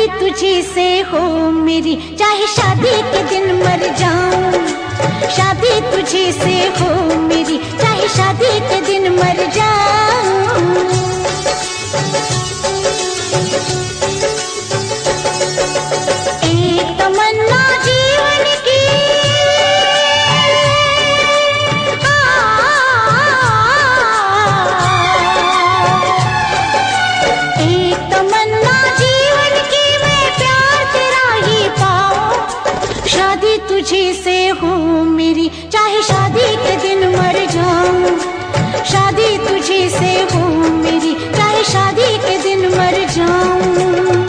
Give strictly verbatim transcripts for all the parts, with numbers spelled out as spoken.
शादी तुझी से हो मेरी, चाहे शादी के दिन मर जाऊं। शादी तुझी से हो मेरी, चाहे शादी के दिन मर जाऊं। एक तमन्ना जीवन की, एक तमन्ना जीवन की, मैं प्यार तेरा ही पाऊं। शादी तुझी से हो मेरी, चाहे शादी के दिन मर जाऊं। शादी तुझी से हो मेरी, चाहे शादी के दिन मर जाऊं।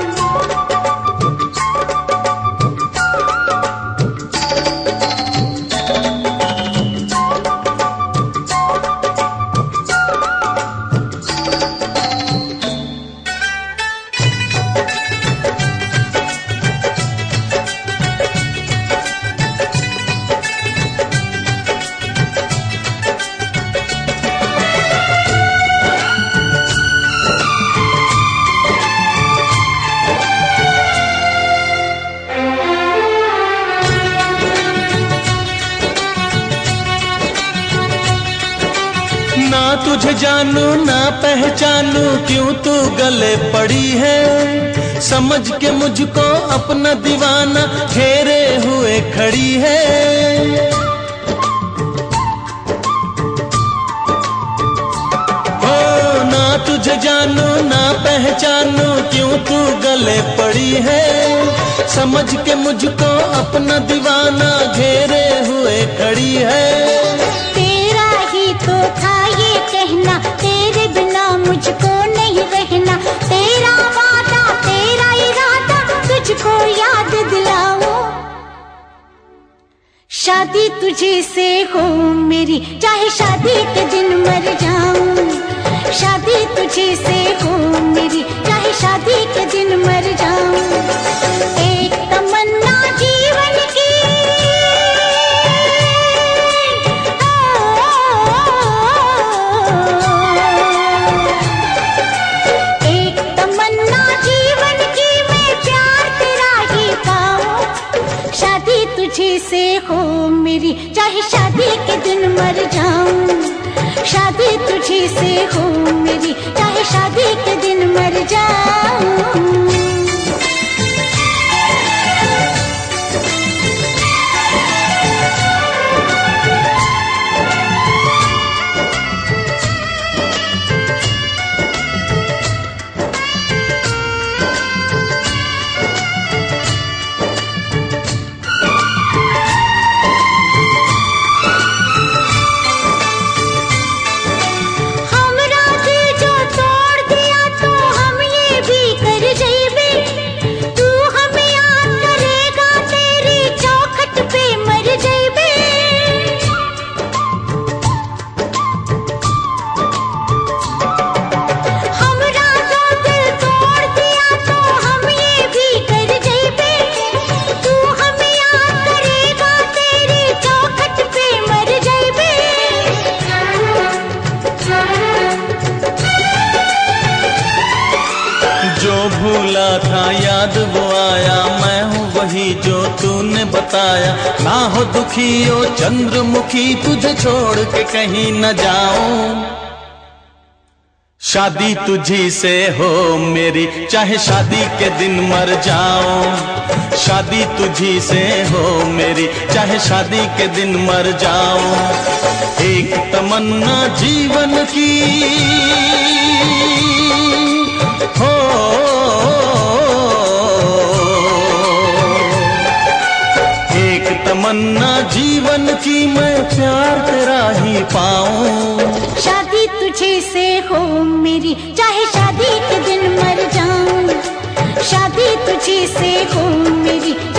ना तुझे जानू ना पहचानू, क्यों तू गले पड़ी है। समझ के मुझको अपना दीवाना घेरे हुए खड़ी है। हो ना तुझे जानू ना पहचानू, क्यों तू गले पड़ी है। समझ के मुझको अपना दीवाना घेरे हुए खड़ी है। तेरा ही तो था ये कहना, तेरे बिना मुझको नहीं रहना। तेरा वादा तेरा इरादा, तुझको याद दिलाऊं। शादी तुझे से हो मेरी, चाहे शादी के दिन मर जाऊं। शादी तुझे से हो मेरी, चाहे शादी के दिन मर जाऊं। एक तमन्ना जीवन की, एक तमन्ना जीवन की, मैं प्यार तेरा ही पाऊं। शादी तुझे से हो मेरी, चाहे शादी के दिन मर जाऊं। शादी तुझे से हो मेरी, चाहे शादी के दिन मर जाऊं। भूला था याद वो आया, मैं हूँ वही जो तूने बताया। ना हो दुखी ओ चंद्रमुखी, तुझे छोड़ के कहीं न जाऊं। शादी तुझी से हो मेरी, चाहे शादी के दिन मर जाऊं। शादी तुझी से हो मेरी, चाहे शादी के दिन मर जाऊं। एक तमन्ना जीवन की हो, एक तमन्ना जीवन की, मैं प्यार तेरा ही पाऊं। शादी तुझे से हो मेरी, चाहे शादी के दिन मर जाऊं। शादी तुझे से हो मेरी,